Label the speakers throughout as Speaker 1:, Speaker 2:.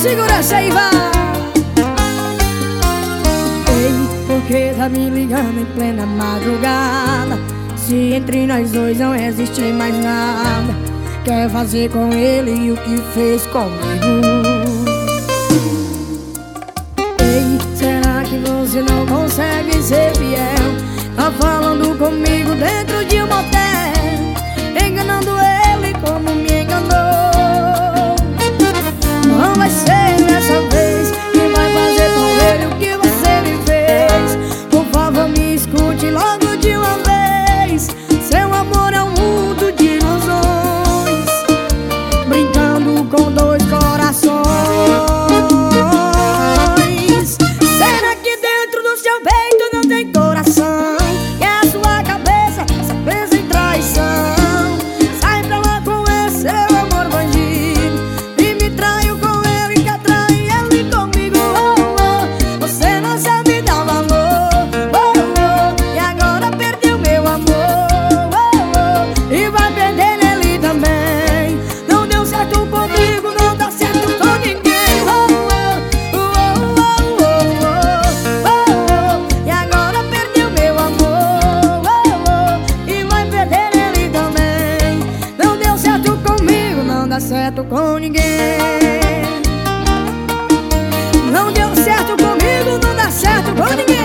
Speaker 1: Segura essa aí, vai. Ei, por que tá me ligando em plena madrugada? Se entre nós dois não existe mais nada, quer fazer com ele o que fez comigo? Ei, será que você não consegue ser fiel? Tá falando comigo dentro de um motel, enganando ele como me enganou. Não vai ser dessa vez que vai fazer com ele o que você me fez. Por favor, me escute logo de uma vez. Seu amor é um mundo de ilusões, brincando com dois corações. Será que dentro do seu peito não tem coração? E a sua cabeça só pensa em traição. Sai pra lá com esse seu amor bandido e me traiu com ele, quer trair ele comigo. Oh, oh. Você não sabe dar valor, oh, oh. E agora perdeu meu amor, oh, oh. E vai perder ele também. Não deu certo comigo, não dá certo com ninguém. Oh, oh, oh, oh, oh, oh, oh. E agora perdeu meu amor, oh, oh. E vai perder ele também. Não deu certo comigo, não dá certo com ninguém. Não deu certo comigo, não dá certo com ninguém.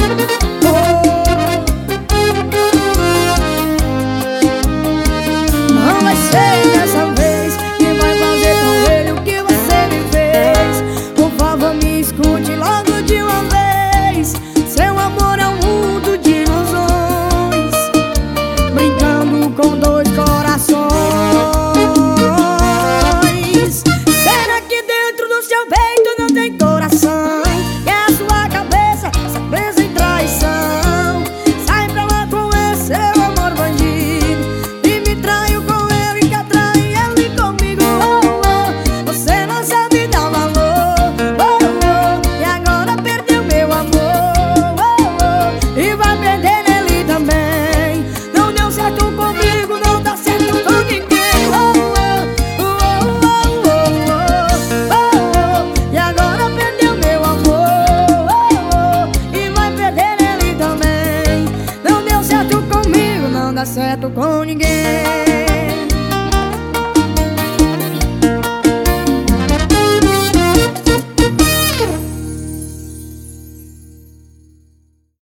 Speaker 1: Não vai ser dessa vez que vai fazer com ele o que você me fez. Por favor, me escute logo de uma vez. Seu amor é um mundo de ilusões, brincando com dois corações. Será que dentro do seu peito não tem coração? E a sua cabeça só pensa em traição. Sai pra lá com esse seu amor bandido e me traiu com ele, quer trair ele comigo. Oh, oh. Você não sabe dar valor, oh, oh. E agora perdeu meu amor, oh, oh. E vai perder ele também. Não deu certo comigo, não dá certo com ninguém. Oh, oh, oh, oh, oh, oh, oh. E agora perdeu meu amor, oh, oh. E vai perder ele também. Não deu certo comigo, não dá certo com ninguém.